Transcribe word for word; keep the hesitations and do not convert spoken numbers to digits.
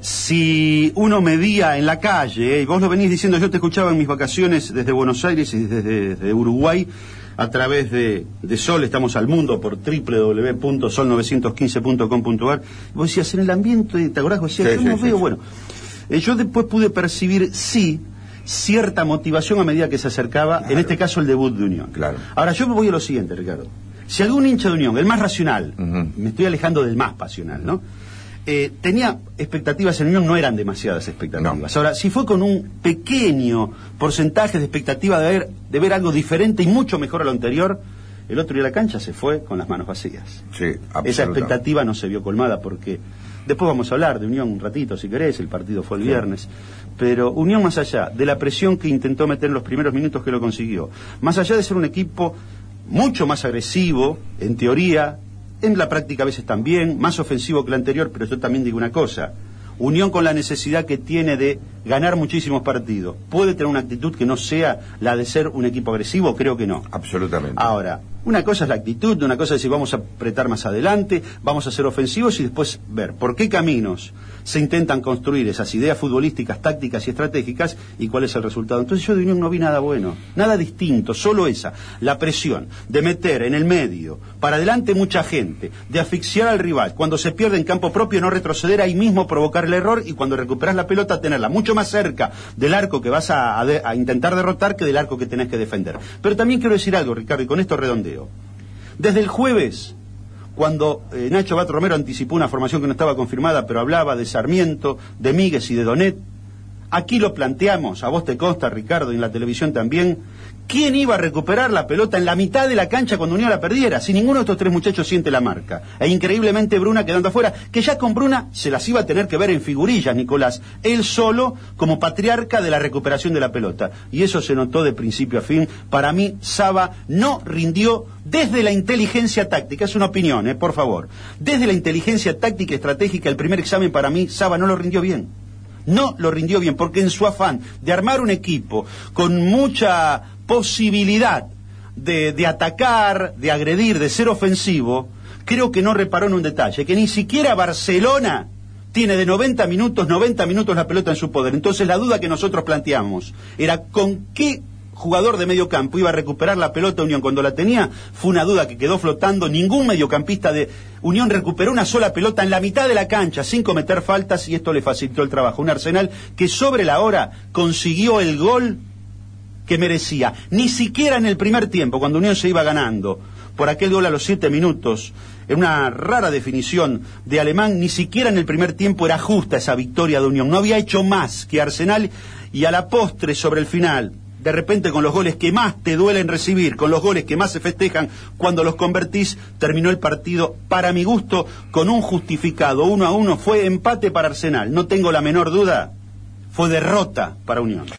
si uno medía en la calle, y vos lo venís diciendo, yo te escuchaba en mis vacaciones desde Buenos Aires y desde, desde Uruguay, a través de, de Sol, estamos al mundo por doble u doble u doble u punto sol novecientos quince punto com punto a r. Vos decías, en el ambiente, ¿te acordás? Vos decías, sí, yo sí, no sí, veo, sí. bueno. Eh, yo después pude percibir, sí, cierta motivación a medida que se acercaba, claro, en este caso el debut de Unión. Claro. Ahora, yo me voy a lo siguiente, Ricardo. Si algún hincha de Unión, el más racional, uh-huh, me estoy alejando del más pasional, ¿no? Eh, tenía expectativas en Unión, no eran demasiadas expectativas. No. Ahora, si fue con un pequeño porcentaje de expectativa de ver, de ver algo diferente y mucho mejor a lo anterior, el otro día a la cancha se fue con las manos vacías. Sí, esa expectativa no se vio colmada porque después vamos a hablar de Unión un ratito, si querés, el partido fue el viernes, sí, pero Unión, más allá de la presión que intentó meter en los primeros minutos, que lo consiguió, más allá de ser un equipo mucho más agresivo, en teoría, en la práctica a veces también, más ofensivo que el anterior, pero yo también digo una cosa, Unión, con la necesidad que tiene de ganar muchísimos partidos, ¿puede tener una actitud que no sea la de ser un equipo agresivo? Creo que no. Absolutamente. Ahora, una cosa es la actitud, una cosa es decir, vamos a apretar más adelante, vamos a ser ofensivos y después ver por qué caminos se intentan construir esas ideas futbolísticas, tácticas y estratégicas y cuál es el resultado. Entonces yo de Unión no vi nada bueno, nada distinto, solo esa, la presión de meter en el medio, para adelante mucha gente, de asfixiar al rival, cuando se pierde en campo propio no retroceder ahí mismo, provocar el error y cuando recuperas la pelota tenerla mucho más cerca del arco que vas a, a, de, a intentar derrotar que del arco que tenés que defender. Pero también quiero decir algo, Ricardo, y con esto redondeo. Desde el jueves, cuando eh, Nacho Bat Romero anticipó una formación que no estaba confirmada, pero hablaba de Sarmiento, de Míguez y de Donet, aquí lo planteamos, a vos te consta, Ricardo, y en la televisión también, ¿quién iba a recuperar la pelota en la mitad de la cancha cuando Unión la perdiera? Si ninguno de estos tres muchachos siente la marca. E increíblemente Bruna quedando afuera, que ya con Bruna se las iba a tener que ver en figurillas, Nicolás, él solo como patriarca de la recuperación de la pelota. Y eso se notó de principio a fin. Para mí, Saba no rindió desde la inteligencia táctica, es una opinión, eh, por favor. Desde la inteligencia táctica estratégica, el primer examen para mí, Saba no lo rindió bien. No lo rindió bien, porque en su afán de armar un equipo con mucha posibilidad de, de atacar, de agredir, de ser ofensivo, creo que no reparó en un detalle, que ni siquiera Barcelona tiene de noventa minutos, noventa minutos la pelota en su poder. Entonces la duda que nosotros planteamos era con qué jugador de medio campo iba a recuperar la pelota Unión cuando la tenía. Fue una duda que quedó flotando. Ningún mediocampista de Unión recuperó una sola pelota en la mitad de la cancha sin cometer faltas y esto le facilitó el trabajo. Un Arsenal que sobre la hora consiguió el gol que merecía. Ni siquiera en el primer tiempo, cuando Unión se iba ganando por aquel gol a los siete minutos, en una rara definición de Alemán, ni siquiera en el primer tiempo era justa esa victoria de Unión. No había hecho más que Arsenal y a la postre, sobre el final, de repente con los goles que más te duelen recibir, con los goles que más se festejan cuando los convertís, terminó el partido, para mi gusto, con un justificado uno a uno. Fue empate para Arsenal, no tengo la menor duda, fue derrota para Unión.